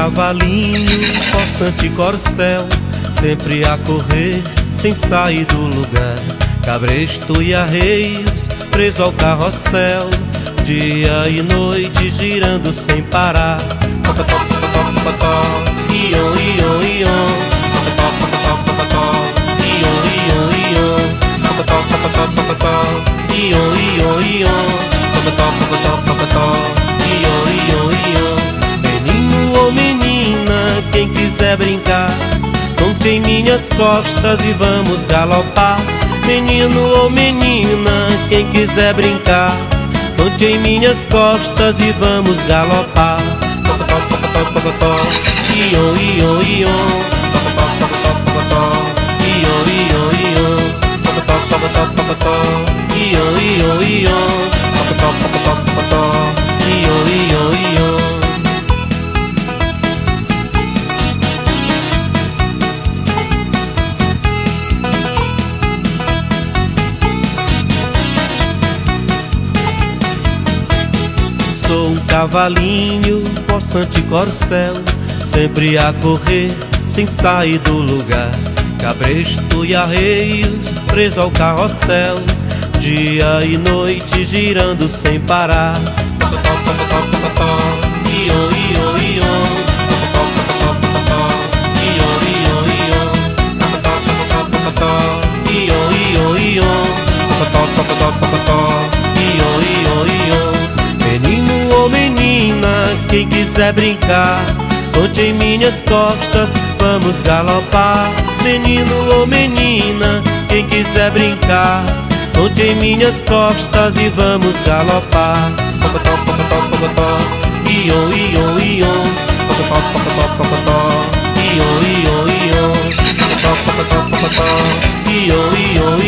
cavalinho, possante corcel, sempre a correr, sem sair do lugar. Cabresto e arreios, preso ao carrossel, dia e noite girando sem parar. Pocotó, pocotó, pocotó, ion, ion, ion. Pocotó, pocotó, pocotó, ion, ion, ion. Pocotó, pocotó, pocotó, ion, ion, ion. Pocotó, pocotó, pocotó, ion, ion, ion. Menino ou menina, quem quiser brincar, monte em minhas costas e vamos galopar. Menino ou menina, quem quiser brincar, monte em minhas costas e vamos galopar. Pocotó, pocotó, pocotó, ion, ion, ion. Pocotó, pocotó, pocotó, ion, ion, ion. Pocotó, pocotó, pocotó, ion, ion, ion. Pocotó, pocotó, pocotó, ion, ion, ion. Sou um cavalinho, possante corcel, sempre a correr, sem sair do lugar. Cabresto e arreios, preso ao carrossel, dia e noite girando sem parar. Pocotó, pocotó, pocotó, ion, ion, ion. Pocotó, pocotó, pocotó, ion, ion, ion. Pocotó, pocotó, pocotó, ion, ion, ion. Pocotó, pocotó, pocotó, ion, ion, ion. Menino ou menina, quem quiser brincar, monte em minhas costas, vamos galopar. Menino ou menina, quem quiser brincar, monte em minhas costas e vamos galopar. Pocotó, pocotó, pocotó, ion, ion, ion. Pocotó, pocotó, pocotó, ion, ion, ion. Pocotó, pocotó, pocotó, ion, ion,